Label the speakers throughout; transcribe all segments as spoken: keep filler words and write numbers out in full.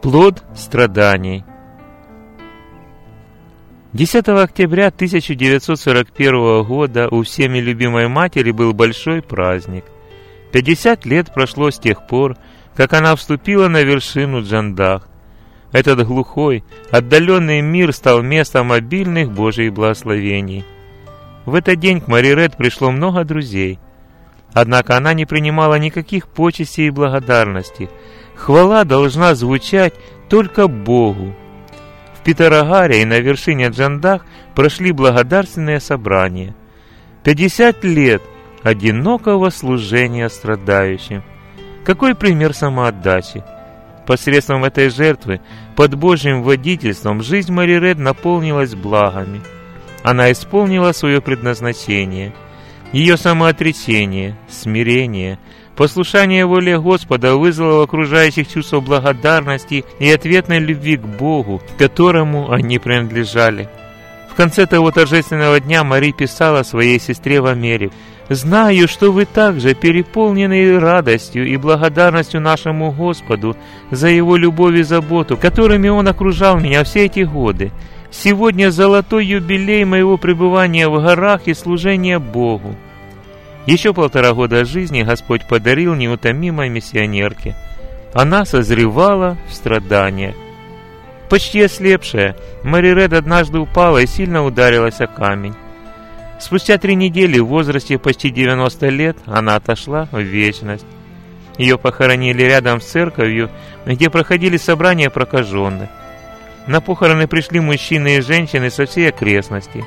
Speaker 1: Плод страданий. десятого октября тысяча девятьсот сорок первого года у всеми любимой матери был большой праздник. пятьдесят лет прошло с тех пор, как она вступила на вершину Джандах. Этот глухой, отдаленный мир стал местом обильных Божьих благословений. В этот день к Мари Ред пришло много друзей. Однако она не принимала никаких почестей и благодарности. Хвала должна звучать только Богу. В Питарагаре и на вершине Джандах прошли благодарственные собрания. пятьдесят лет одинокого служения страдающим. Какой пример самоотдачи! Посредством этой жертвы, под Божьим водительством, жизнь Мари Ред наполнилась благами. Она исполнила свое предназначение. Ее самоотречение, смирение, послушание воле Господа вызвало в окружающих чувство благодарности и ответной любви к Богу, которому они принадлежали. В конце того торжественного дня Мари писала своей сестре в Америке: «Знаю, что вы также переполнены радостью и благодарностью нашему Господу за Его любовь и заботу, которыми Он окружал меня все эти годы. Сегодня золотой юбилей моего пребывания в горах и служения Богу». Еще полтора года жизни Господь подарил неутомимой миссионерке. Она созревала в страданиях. Почти ослепшая, Мари Ред однажды упала и сильно ударилась о камень. Спустя три недели в возрасте почти девяноста лет она отошла в вечность. Ее похоронили рядом с церковью, где проходили собрания прокаженных. На похороны пришли мужчины и женщины со всей окрестности.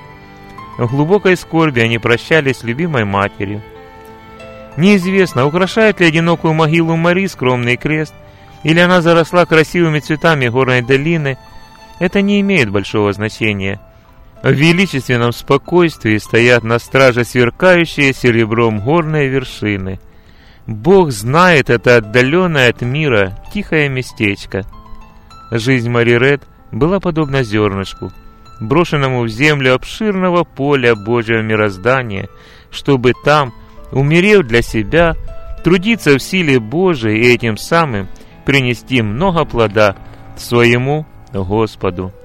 Speaker 1: В глубокой скорби они прощались с любимой матерью. Неизвестно, украшает ли одинокую могилу Мари скромный крест, или она заросла красивыми цветами горной долины. Это не имеет большого значения. В величественном спокойствии стоят на страже сверкающие серебром горные вершины. Бог знает это отдаленное от мира тихое местечко. Жизнь Мари Ред была подобна зернышку, брошенному в землю обширного поля Божьего мироздания, чтобы там, умерев для себя, трудиться в силе Божией и этим самым принести много плода своему Господу.